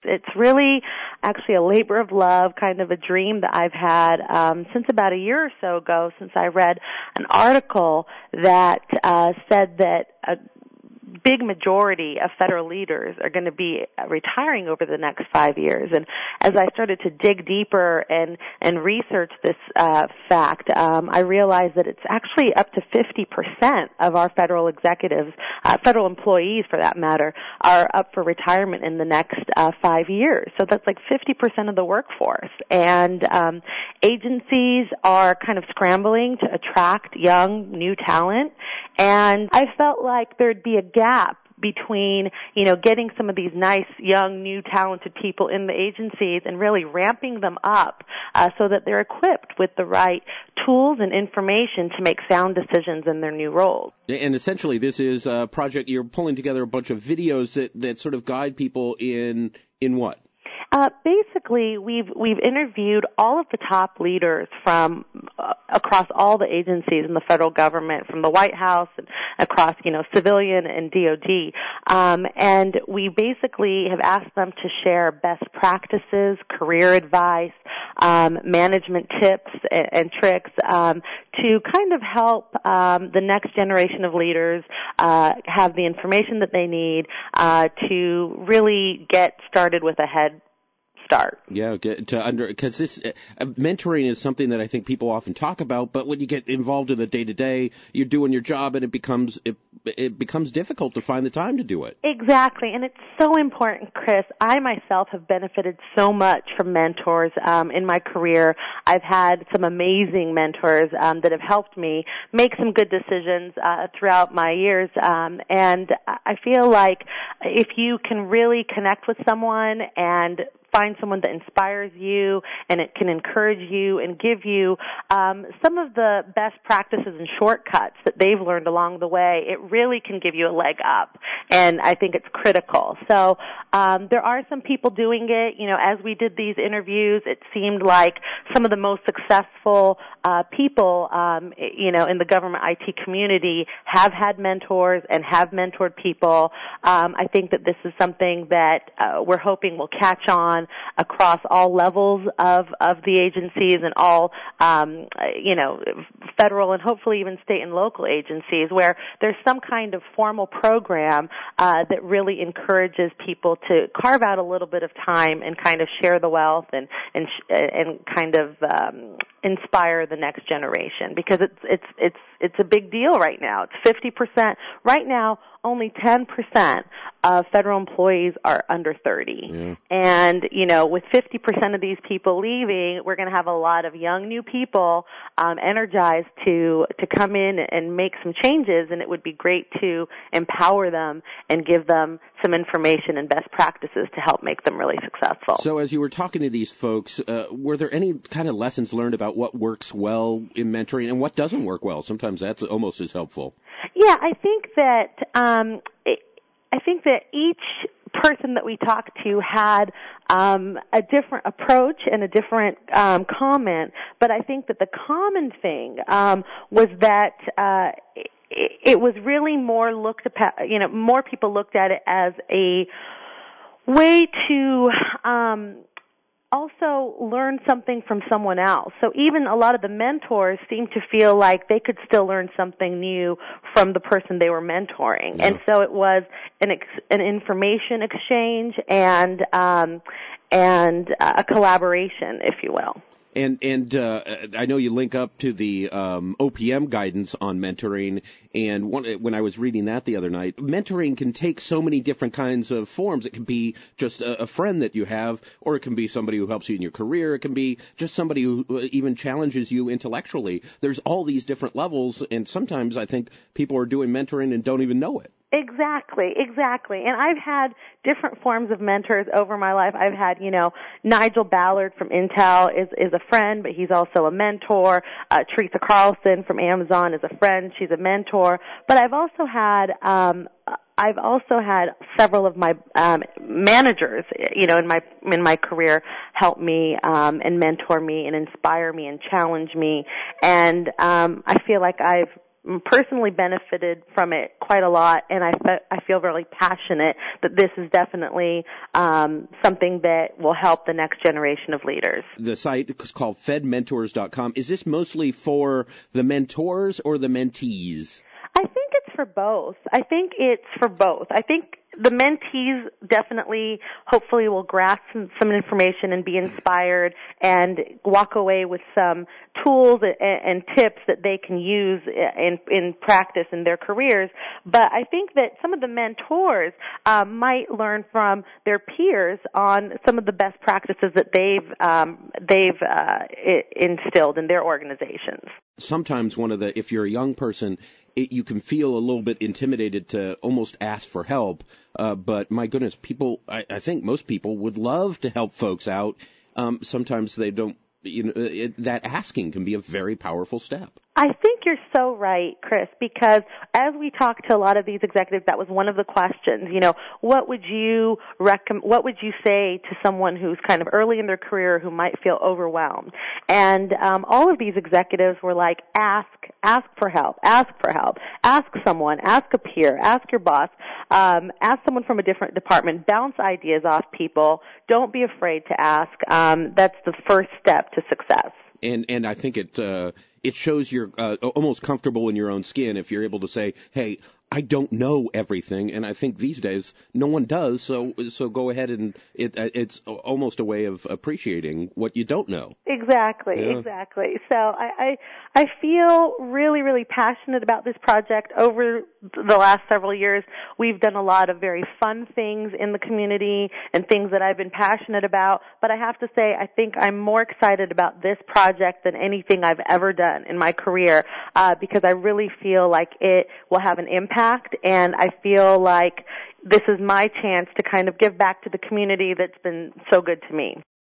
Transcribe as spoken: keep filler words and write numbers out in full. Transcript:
It's really actually a labor of love, kind of a dream that I've had um, since about a year or so ago, since I read an article that uh, said that a big majority of federal leaders are going to be retiring over the next five years. And as I started to dig deeper and, and research this uh, fact, um, I realized that it's actually up to fifty percent of our federal executives, uh, federal employees for that matter, are up for retirement in the next uh, five years. So that's like fifty percent of the workforce. And um, agencies are kind of scrambling to attract young, new talent. And I felt like there'd be a gap between, you know, getting some of these nice, young, new, talented people in the agencies and really ramping them up uh, so that they're equipped with the right tools and information to make sound decisions in their new roles. And essentially, this is a project, you're pulling together a bunch of videos that, that sort of guide people in in what? Uh, basically, we've we've interviewed all of the top leaders from uh, across all the agencies in the federal government, from the White House and across, you know, civilian and D O D, um, and we basically have asked them to share best practices, career advice, um, management tips and, and tricks um, to kind of help um, the next generation of leaders uh, have the information that they need uh, to really get started with a head start. Yeah, get to under because this uh, mentoring is something that I think people often talk about, but when you get involved in the day to day, you're doing your job, and it becomes it, it becomes difficult to find the time to do it. Exactly, and it's so important, Chris. I myself have benefited so much from mentors um, in my career. I've had some amazing mentors um, that have helped me make some good decisions uh, throughout my years, um, and I feel like if you can really connect with someone and find someone that inspires you and it can encourage you and give you um, some of the best practices and shortcuts that they've learned along the way, it really can give you a leg up. And I think it's critical. So um, there are some people doing it. You know, as we did these interviews, it seemed like some of the most successful uh, people, um, you know, in the government I T community have had mentors and have mentored people. Um, I think that this is something that uh, we're hoping will catch on across all levels of, of the agencies and all, um, you know, federal and hopefully even state and local agencies where there's some kind of formal program uh, that really encourages people to carve out a little bit of time and kind of share the wealth and and, and kind of um, inspire the next generation, because it's it's it's it's a big deal right now. It's fifty percent right now. Only ten percent of federal employees are under thirty. Yeah. And, you know, with fifty percent of these people leaving, we're going to have a lot of young new people um, energized to, to come in and make some changes, and it would be great to empower them and give them some information and best practices to help make them really successful. So as you were talking to these folks, uh, were there any kind of lessons learned about what works well in mentoring and what doesn't work well? Sometimes that's almost as helpful. Yeah, I think that um, it, I think that each person that we talked to had um, a different approach and a different um, comment, but I think that the common thing um, was that uh, it, it was really more looked at, you know, more people looked at it as a way to um, also learn something from someone else. So even a lot of the mentors seemed to feel like they could still learn something new from the person they were mentoring. Yeah. And so it was an ex- an information exchange and um, and a collaboration, if you will. And and uh, I know you link up to the um, O P M guidance on mentoring, and one, when I was reading that the other night, mentoring can take so many different kinds of forms. It can be just a, a friend that you have, or it can be somebody who helps you in your career. It can be just somebody who even challenges you intellectually. There's all these different levels, and sometimes I think people are doing mentoring and don't even know it. Exactly, exactly. And I've had different forms of mentors over my life. I've had, you know, Nigel Ballard from Intel is, is a friend, but he's also a mentor. Uh, Teresa Carlson from Amazon is a friend. She's a mentor. But I've also had, um, I've also had several of my um, managers, you know, in my in my career help me um, and mentor me and inspire me and challenge me. And um, I feel like I've personally benefited from it quite a lot, and I, fe- I feel really passionate that this is definitely um, something that will help the next generation of leaders. The site is called fed mentors dot com. Is this mostly for the mentors or the mentees? I think it's for both. I think it's for both. I think the mentees definitely, hopefully, will grasp some, some information and be inspired and walk away with some tools and, and tips that they can use in, in practice in their careers. But I think that some of the mentors um, might learn from their peers on some of the best practices that they've um, they've uh, instilled in their organizations. Sometimes one of the, if you're a young person, it, you can feel a little bit intimidated to almost ask for help. Uh, but my goodness, people, I, I think most people would love to help folks out. Um, sometimes they don't, you know, it, that asking can be a very powerful step. I think you're so right, Chris, because as we talked to a lot of these executives, that was one of the questions. You know, what would you recommend, what would you say to someone who's kind of early in their career who might feel overwhelmed? And um, all of these executives were like, ask, ask for help, ask for help, ask someone, ask a peer, ask your boss, um, ask someone from a different department, bounce ideas off people. Don't be afraid to ask. Um, that's the first step to success. And and I think it uh, it shows you're uh, almost comfortable in your own skin if you're able to say, hey, I don't know everything, and I think these days no one does. So so go ahead and it it's almost a way of appreciating what you don't know. Exactly, Yeah. exactly. So I, I I feel really really passionate about this project. Over the last several years, we've done a lot of very fun things in the community and things that I've been passionate about. But I have to say, I think I'm more excited about this project than anything I've ever done in my career uh, because I really feel like it will have an impact, and I feel like this is my chance to kind of give back to the community that's been so good to me.